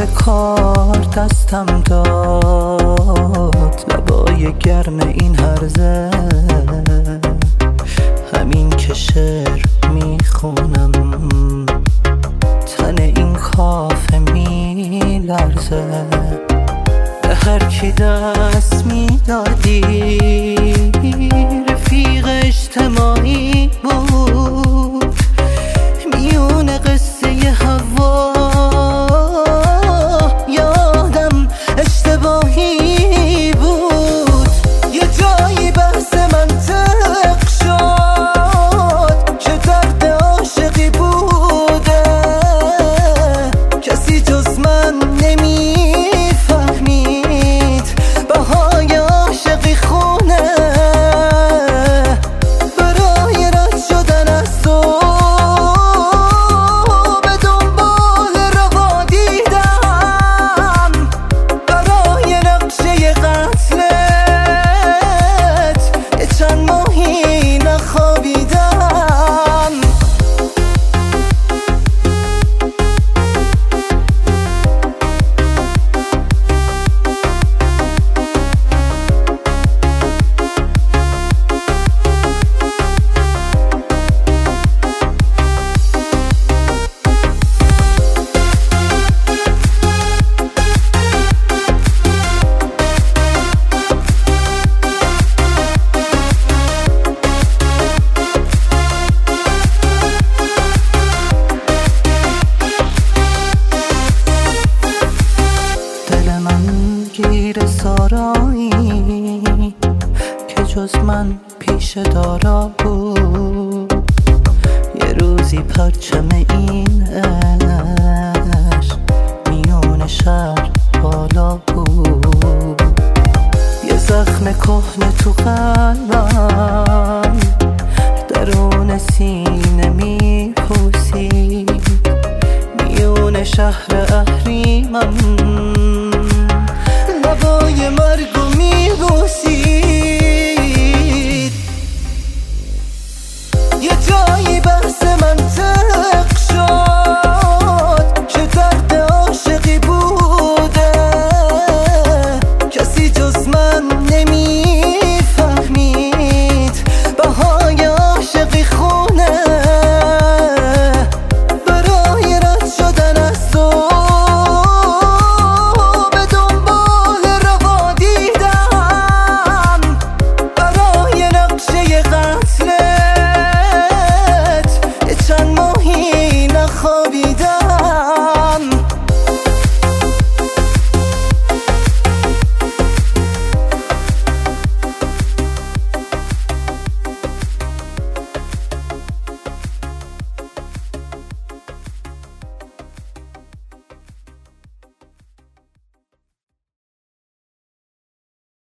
کار دستم داد، لبای گرم این هرزه، همین که شعر میخونم تن این کافه میلرزه. به هر کی دست میدادی رفیق اجتماعی بود، میون قصه هوا یادم اشتباهی بود. یه جایی بحث منطق شد که درد عاشقی بوده، کسی جز من نمیفهمید بهای عاشقی خونه. برای رد شدن از تو به دنبال روا دیدم، برای نقشه قتلت یه چند ماهی نخوابیدم. گیر سارایی که جز من پیش دارا بود، یه روزی پرچم این عشق میون شهر بالا بود. یه زخم کهنه تو قلبم درون سینه میپوسید، میون شهر اهریمن لبای مرگو میبوسید. یه جای